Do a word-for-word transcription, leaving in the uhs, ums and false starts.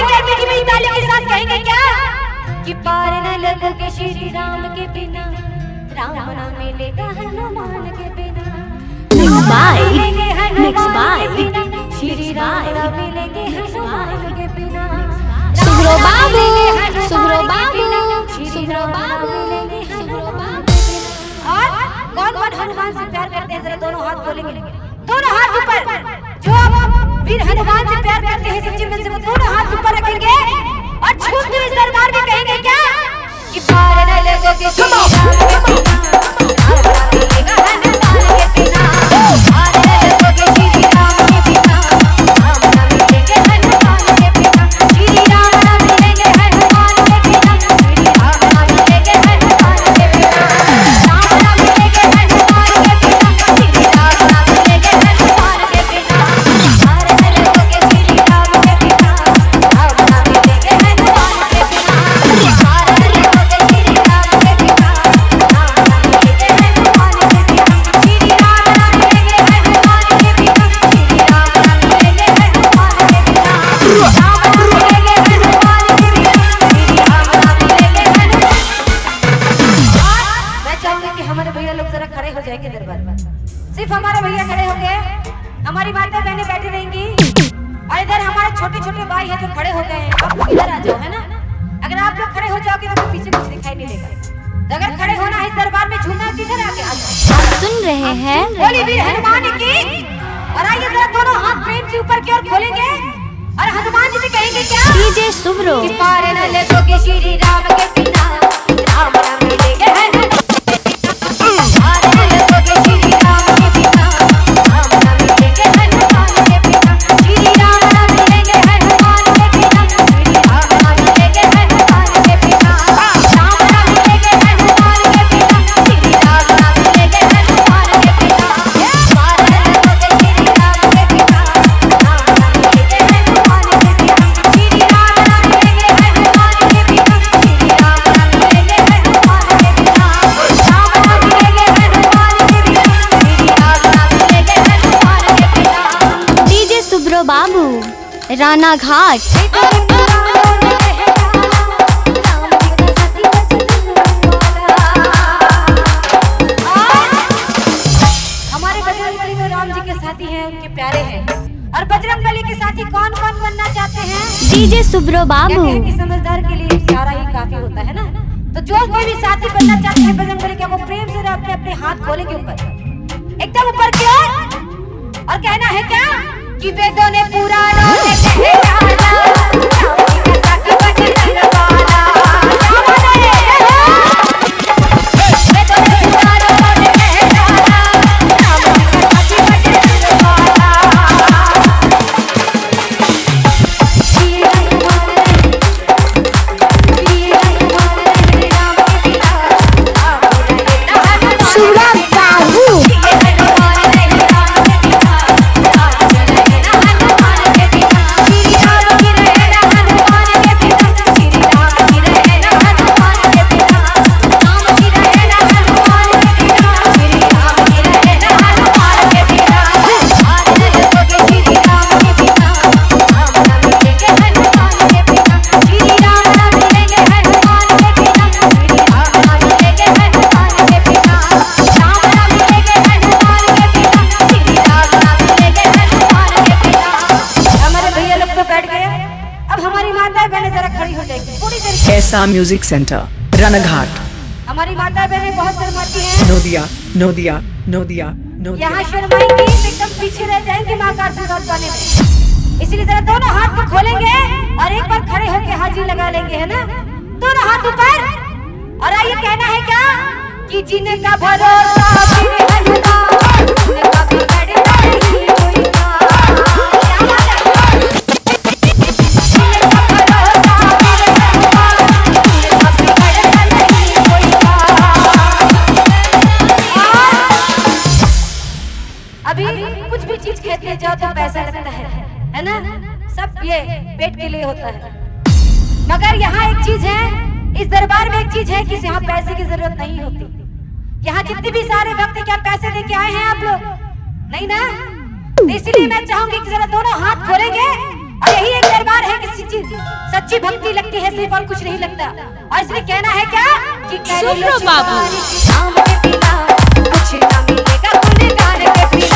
कहेंगे क्या? मीठी मीठी ताली के साथ कहेंगे क्या कि पार न लगोगे श्री राम के बिना, राम न मिलेगा हनुमान के बिना। Mixed by Mixed by Shri Ram न मिलेंगे हनुमान के बिना। सुब्रो बाबू सुब्रो बाबू सुब्रो बाबू सुब्रो बाबू। और कौन कौन हनुमान से प्यार करते हैं? जरा दोनों हाथ खोलेंगे, दोनों हाथ ऊपर। जो वीर हनुमान से प्यार करते हैं सच्चे मन से, वो दोनों हाथ ऊपर रखेंगे और झूम के इस दरबार में कहेंगे क्या कि पार न लगोगे श्री राम के बिना, राम न मिलेगा हनुमान के बिना। पार न लगोगे श्री राम के बिना, राम न मिलेंगे हनुमान के बिना। श्री राम न मिलेंगे हनुमान के बिना, श्री राम न मिलेंगे हनुमान के बिना। राम न मिलेंगे हनुमान के बिना, श्री राम न मिलेंगे हनुमान के बिना। पार न लगोगे श्री राम के बिना, राम न मिलेंगे हनुमान के बिना। पार न लगोगे श्री राम के बिना, राम न मिलेंगे हनुमान के बिना। श्री राम न मिलेंगे हनुमान के बिना, श्री राम न मिलेंगे हनुमान के बिना। राम न मिलेंगे हनुमान के बिना, श्री राम न मिलेंगे हनुमान। मैं चाहूंगी कि हमारे भैया लोग जरा खड़े हो जाएंगे दरबार में। सिर्फ हमारे भैया खड़े होंगे, हमारी माता बहनें बैठी रहेंगी और इधर हमारे छोटे छोटे भाई हैं जो खड़े हो गए हैं। आप लोग इधर आ जाओ, है ना? अगर आप लोग खड़े हो जाओगे तो पीछे कुछ दिखाई नहीं देगा। तो अगर खड़े होना है इस दरबार में, झूमना है, किधर आके आ जाओ। आप सुन रहे हैं बोली वीर हनुमान की। और आइए जरा दोनों हाथ प्रेम से ऊपर की ओर खोलेंगे और हनुमान जी से कहेंगे क्या डीजे सुब्रो कि पार न लगोगे श्री राम के बिना, राम न मिलेंगे हनुमान के बिना। पार न लगोगे श्री राम के बिना, राम न मिलेंगे हनुमान के बिना। श्री राम न मिलेंगे हनुमान के बिना, श्री राम न मिलेंगे हनुमान के बिना। राम न मिलेंगे हनुमान के बिना, श्री राम न मिलेंगे हनुमान के बिना। पार न लगोगे श्री राम के बिना, राम न मिलेंगे हनुमान के बिना। श्री राम न मिलेंगे हनुमान के बिना, श्री राम न मिलेंगे हनुमान के बिना। राम न मिलेंगे हनुमान के बिना, श्री राम न मिलेंगे हनुमान के बिना। डीजे सुब्रो बाबू राना घाट। हमारे बजरंगबली तो राम जी के साथी हैं, उनके प्यारे हैं। और बजरंगबली के साथी कौन कौन बनना चाहते हैं? डीजे सुब्रो बाबू कहते हैं कि समझदार के लिए इशारा ही काफी होता है ना। तो जो कोई भी साथी बनना चाहते हैं बजरंगबली के, वो प्रेम से अपने अपने हाथ खोलेंगे ऊपर, एकदम ऊपर की ओर, और कहना है क्या कि वेदों ने पुराणों ने कहलाना, राम जी का साथ बजरंगवाला। क्या बोले? वेदों ने पुराणों ने कहलाना, राम जी का साथ बजरंगवाला। श्री हनुमान श्री हनुमान राम के बिना, राम रहे न हनुमान। सुब्रो बाबू श्री हनुमान राम के बिना, राम रहे न हनुमान के बिना। श्री राम की रहे न हनुमान के बिना, श्री राम की रहे न हनुमान के बिना। राम की रहे न हनुमान के बिना, श्री राम की रहे न हनुमान के बिना। पार न लगोगे श्री राम के बिना, राम न मिलेंगे हनुमान के बिना। श्री राम न मिलेंगे हनुमान के बिना, श्री राम न मिलेंगे हनुमान के बिना। राम न मिलेंगे हनुमान के बिना, श्री राम न मिलेंगे हनुमान के बिना। हमारे भैया लोग तो बैठ गए, अब हमारी माता बहनें जरा खड़ी हो जाएगी थोड़ी देर के। ऐसा म्यूजिक सेंटर रानाघाट हमारी माता बहनें बहुत शर्माती हैं, नोदिया नोदिया नोदिया नोदिया यहाँ शर्माएंगी तो एकदम पीछे रह जाएंगे माँ का आशीर्वाद पाने में। इसलिए जरा दोनों हाथ को खोलेंगे और एक बार खड़े होकर हाजिर लगा लेंगे, है ना? दोनों हाथ ऊपर, और आइए कहना है क्या कि जिनका भरोसा फिर हनुमान, जिनका बिगड़ता नहीं कोई काम। क्या बात है? जिनका भरोसा फिर हनुमान, जिनका बिगड़ता नहीं कोई काम। अभी कुछ भी चीज खरीदने जाओ तो पैसा लगता है, है ना? सब ये पेट के लिए होता है। मगर यहाँ एक चीज है, इस दरबार में एक चीज है कि यहाँ पैसे की जरूरत नहीं होती। यहाँ जितने भी सारे भक्त क्या पैसे देके आए हैं आप लोग? नहीं ना? तो इसलिए मैं चाहूंगी कि जरा दोनों हाथ खोलेंगे और यही एक दरबार है कि सच्ची सच्ची भक्ति लगती है सिर्फ और कुछ नहीं लगता। और इसलिए कहना है क्या कि सुब्रो बाबू। शाम के पीला कुछ ना मिलेगा गुनगान के पीला।